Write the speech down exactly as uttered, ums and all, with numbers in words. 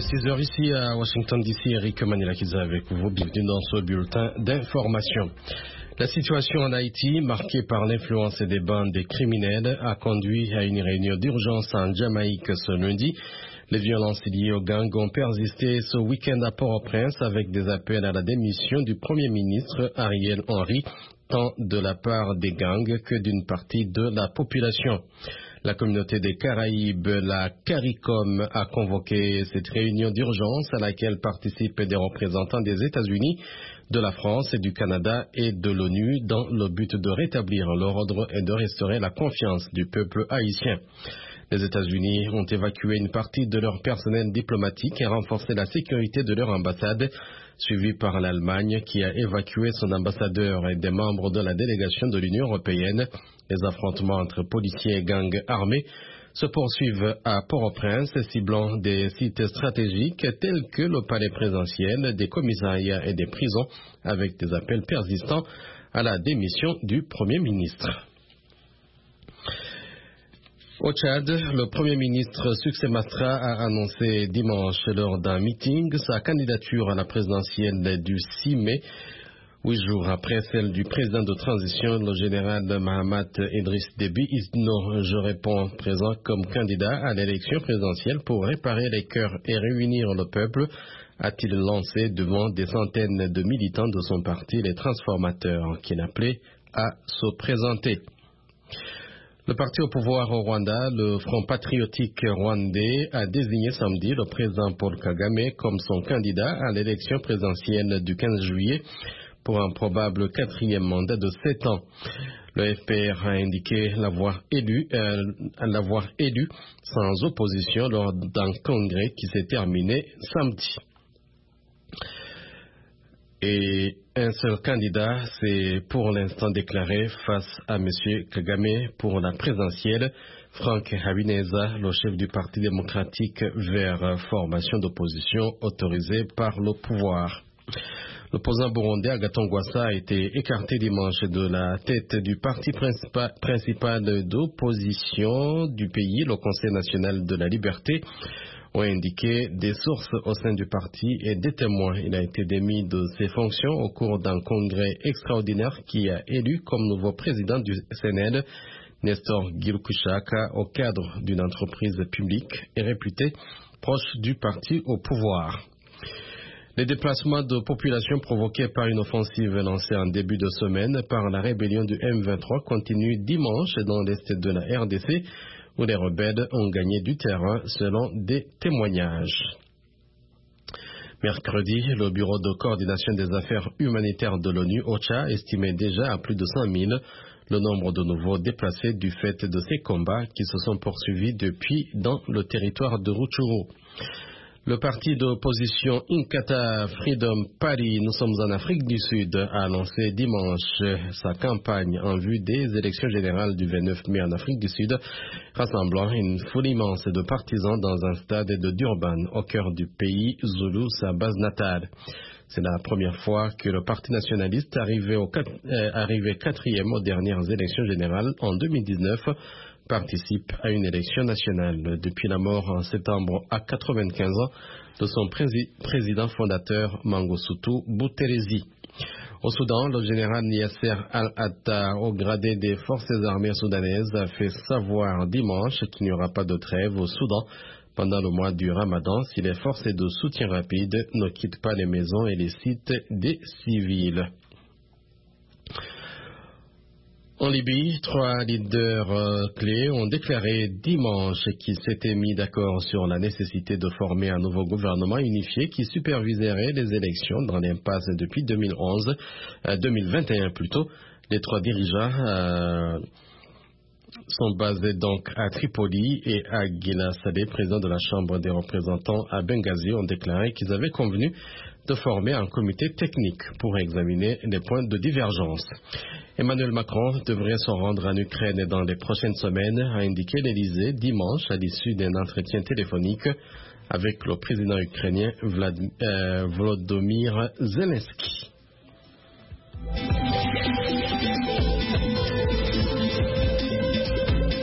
six heures ici à Washington D C, Eric Manilakiza avec vous. Bienvenue dans ce bulletin d'information. La situation en Haïti, marquée par l'influence des bandes criminelles, a conduit à une réunion d'urgence en Jamaïque ce lundi. Les violences liées aux gangs ont persisté ce week-end à Port-au-Prince avec des appels à la démission du Premier ministre Ariel Henry, tant de la part des gangs que d'une partie de la population. La communauté des Caraïbes, la CARICOM, a convoqué cette réunion d'urgence à laquelle participent des représentants des États-Unis, de la France et du Canada et de l'ONU dans le but de rétablir l'ordre et de restaurer la confiance du peuple haïtien. Les États-Unis ont évacué une partie de leur personnel diplomatique et renforcé la sécurité de leur ambassade, suivi par l'Allemagne qui a évacué son ambassadeur et des membres de la délégation de l'Union européenne. Les affrontements entre policiers et gangs armés se poursuivent à Port-au-Prince, ciblant des sites stratégiques tels que le palais présidentiel, des commissariats et des prisons, avec des appels persistants à la démission du Premier ministre. Au Tchad, le Premier ministre Succès Masra a annoncé dimanche lors d'un meeting sa candidature à la présidentielle du six mai, huit jours après celle du président de transition, le général Mahamat Idriss Déby Itno. Je réponds présent comme candidat à l'élection présidentielle pour réparer les cœurs et réunir le peuple, a-t-il lancé devant des centaines de militants de son parti, les transformateurs, qui l'appelaient à se présenter. Le parti au pouvoir au Rwanda, le Front patriotique rwandais, a désigné samedi le président Paul Kagame comme son candidat à l'élection présidentielle du quinze juillet pour un probable quatrième mandat de sept ans. Le F P R a indiqué l'avoir élu, euh, l'avoir élu sans opposition lors d'un congrès qui s'est terminé samedi. Et un seul candidat s'est pour l'instant déclaré face à M. Kagame pour la présidentielle, Frank Habineza, le chef du Parti démocratique vers formation d'opposition autorisée par le pouvoir. L'opposant burundais Agathon Rwasa a été écarté dimanche de la tête du parti principal, principal d'opposition du pays, le Conseil national de la liberté, ont indiqué des sources au sein du parti et des témoins. Il a été démis de ses fonctions au cours d'un congrès extraordinaire qui a élu comme nouveau président du C N L Nestor Girkushaka au cadre d'une entreprise publique et réputée proche du parti au pouvoir. Les déplacements de population provoqués par une offensive lancée en début de semaine par la rébellion du M vingt-trois continuent dimanche dans l'est de la R D C, où les rebelles ont gagné du terrain selon des témoignages. Mercredi, le Bureau de coordination des affaires humanitaires de l'ONU, OCHA, estimait déjà à plus de cent mille le nombre de nouveaux déplacés du fait de ces combats qui se sont poursuivis depuis dans le territoire de Rutshuru. Le parti d'opposition Inkatha Freedom Party, nous sommes en Afrique du Sud, a annoncé dimanche sa campagne en vue des élections générales du vingt-neuf mai en Afrique du Sud, rassemblant une foule immense de partisans dans un stade de Durban, au cœur du pays Zulu, sa base natale. C'est la première fois que le parti nationaliste, arrivé, au, euh, arrivé quatrième aux dernières élections générales en deux mille dix-neuf, participe à une élection nationale. Depuis la mort en septembre à quatre-vingt-quinze ans de son prési- président fondateur Mangosuthu Buthelezi. Au Soudan, le général Yasser Al-Atta, au gradé des forces armées soudanaises, a fait savoir dimanche qu'il n'y aura pas de trêve au Soudan pendant le mois du Ramadan si les forces de soutien rapide ne quittent pas les maisons et les sites des civils. En Libye, trois leaders euh, clés ont déclaré dimanche qu'ils s'étaient mis d'accord sur la nécessité de former un nouveau gouvernement unifié qui superviserait les élections dans l'impasse depuis deux mille onze, euh, deux mille vingt et un plutôt. Les trois dirigeants euh, sont basés donc à Tripoli et à Gila Sadeh, président de la Chambre des représentants à Benghazi, ont déclaré qu'ils avaient convenu de former un comité technique pour examiner les points de divergence. Emmanuel Macron devrait se rendre en Ukraine dans les prochaines semaines, a indiqué l'Élysée dimanche à l'issue d'un entretien téléphonique avec le président ukrainien Vlad, euh, Volodymyr Zelensky.